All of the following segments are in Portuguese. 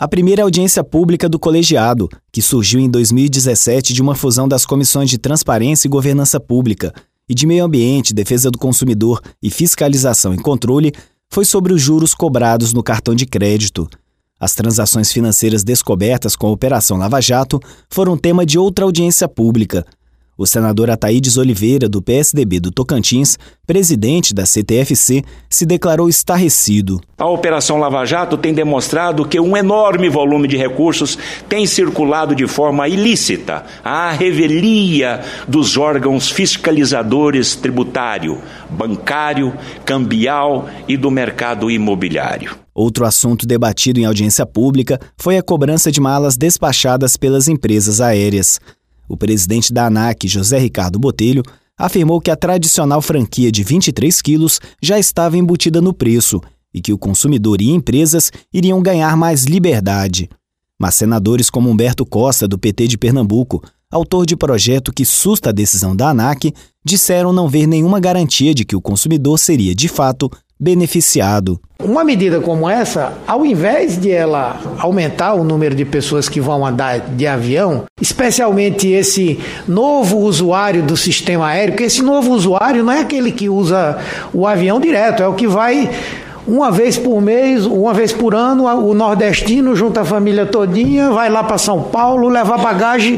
A primeira audiência pública do colegiado, que surgiu em 2017 de uma fusão das comissões de Transparência e Governança Pública e de Meio Ambiente, Defesa do Consumidor e Fiscalização e Controle, foi sobre os juros cobrados no cartão de crédito. As transações financeiras descobertas com a Operação Lava Jato foram tema de outra audiência pública. O senador Ataídes Oliveira, do PSDB do Tocantins, presidente da CTFC, se declarou estarrecido. A Operação Lava Jato tem demonstrado que um enorme volume de recursos tem circulado de forma ilícita à revelia dos órgãos fiscalizadores tributário, bancário, cambial e do mercado imobiliário. Outro assunto debatido em audiência pública foi a cobrança de malas despachadas pelas empresas aéreas. O presidente da ANAC, José Ricardo Botelho, afirmou que a tradicional franquia de 23 quilos já estava embutida no preço e que o consumidor e empresas iriam ganhar mais liberdade. Mas senadores como Humberto Costa, do PT de Pernambuco, autor de projeto que susta a decisão da ANAC, disseram não ver nenhuma garantia de que o consumidor seria, de fato, beneficiado. Uma medida como essa, ao invés de ela aumentar o número de pessoas que vão andar de avião, especialmente esse novo usuário do sistema aéreo, porque esse novo usuário não é aquele que usa o avião direto, é o que vai uma vez por mês, uma vez por ano, o nordestino junta a família todinha, vai lá para São Paulo, levar bagagem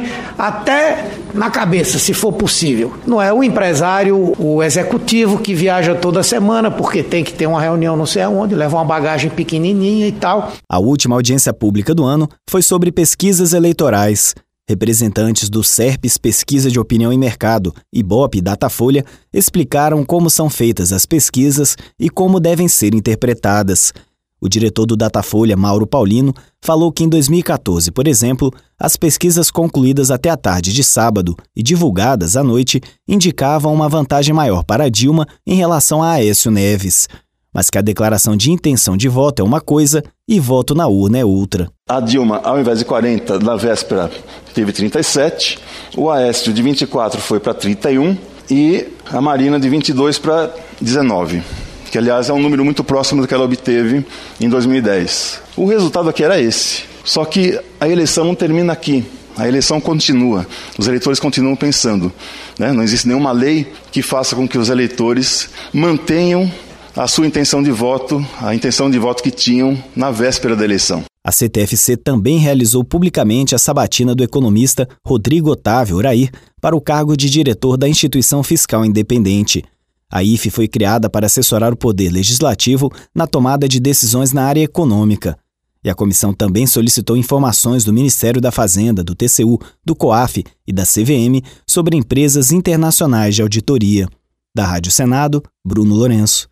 até na cabeça, se for possível. Não é o empresário, o executivo que viaja toda semana porque tem que ter uma reunião não sei aonde, leva uma bagagem pequenininha e tal. A última audiência pública do ano foi sobre pesquisas eleitorais. Representantes do SERPES Pesquisa de Opinião e Mercado, Ibope e Datafolha explicaram como são feitas as pesquisas e como devem ser interpretadas. O diretor do Datafolha, Mauro Paulino, falou que em 2014, por exemplo, as pesquisas concluídas até a tarde de sábado e divulgadas à noite indicavam uma vantagem maior para Dilma em relação a Aécio Neves, mas que a declaração de intenção de voto é uma coisa e voto na urna é outra. A Dilma, ao invés de 40, na véspera, teve 37, o Aécio de 24 foi para 31 e a Marina de 22 para 19, que aliás é um número muito próximo do que ela obteve em 2010. O resultado aqui era esse, só que a eleição não termina aqui. A eleição continua, os eleitores continuam pensando, né? Não existe nenhuma lei que faça com que os eleitores mantenham a sua intenção de voto, a intenção de voto que tinham na véspera da eleição. A CTFC também realizou publicamente a sabatina do economista Rodrigo Otávio Urair para o cargo de diretor da Instituição Fiscal Independente. A IFE foi criada para assessorar o Poder Legislativo na tomada de decisões na área econômica. E a comissão também solicitou informações do Ministério da Fazenda, do TCU, do COAF e da CVM sobre empresas internacionais de auditoria. Da Rádio Senado, Bruno Lourenço.